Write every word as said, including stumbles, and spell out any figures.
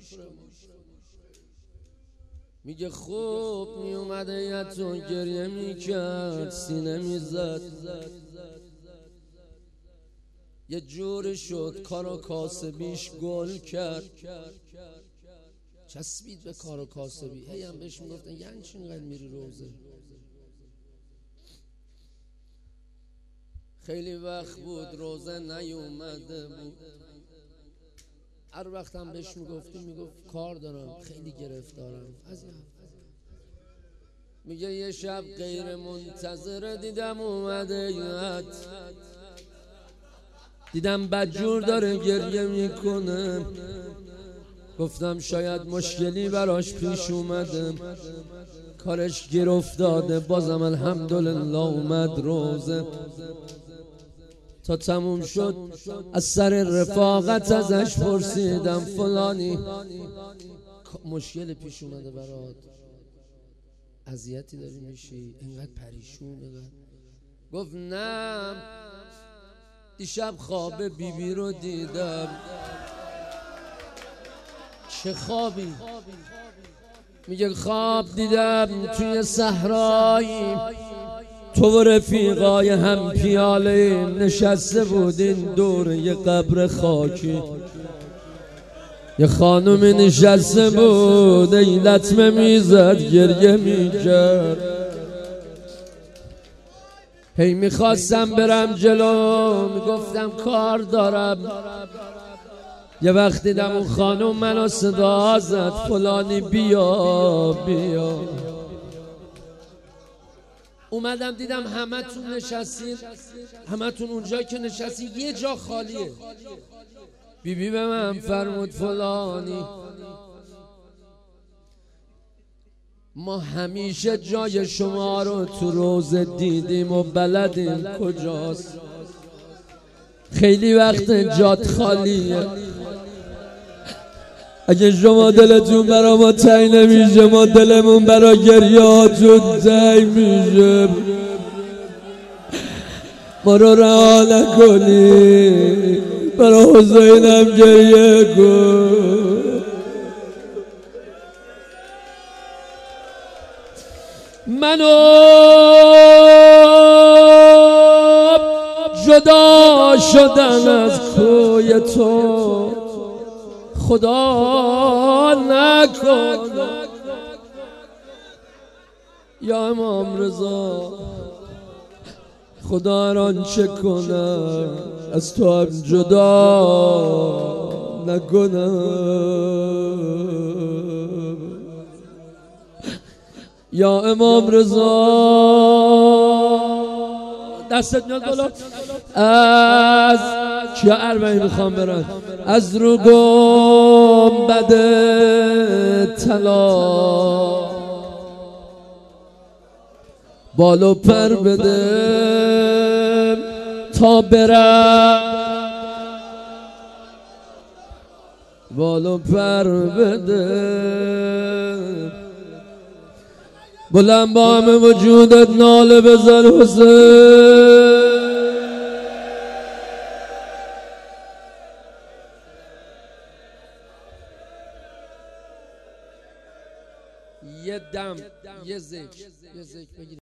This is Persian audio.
میگه خوب میومده یتون گریه میکرد سینه میزد یه جوری شد کارو کاسبیش گل کرد چسبید به کارو کاسبی هی هم بهش میگفتن یعنی چی اینقدر میری روزه خیلی وقت بود روزه نیومده بود هر وقت هم بهش میگفتی میگفت کار دارم خیلی گرفتارم از میگه یه شب غیر منتظره دیدم اومده یاد دیدم بدجور داره گریه میکنه گفتم شاید مشکلی براش پیش اومده کارش گیر افتاده بازم الحمدلله اومد روزه تا تموم شد از سر رفاقت ازش پرسیدم فلانی مشکل پیش اومده برات اذیتی داری میشی اینقدر پریشونه گفت نه دیشب خواب بیبی بی رو دیدم چه خوابی میگه خواب دیدم توی صحرایی تو و رفیقای هم پیاله نشسته بودین دور یه قبر خاکی یه خانومی نشسته بود ای لطمه میزد گریه میکرد هی میخواستم برم جلو میگفتم کار دارم یه وقت دیدم اون خانوم منو صدا زد فلانی بیا بیا اومدم دیدم همه تون نشستین همه تون اونجایی که نشستین یه جا خالیه بیبی بی به من فرمود فلانی ما همیشه جای شما رو تو روزه دیدیم و بلدیم کجاست خیلی وقت جات خالیه اگه شما دلتون برا ما تنگ نمیشه ما دلمون برا گریهاتون تنگ میشه ما رو رها نکنی برا حسینم گریه کن منو جدا شدن از کوی تو خدا نکن یا امام رضا خدا ران چه کنم از تو هم جدا نکنم یا امام رضا دستت میاد بالا از کیا اربعین میخوام برن از رو گنبد طلا بالو پر بده تا برم بالو پر بده بلند با همه وجودت ناله بزن حسین یه دم یه ذکر یه ذکر بگیر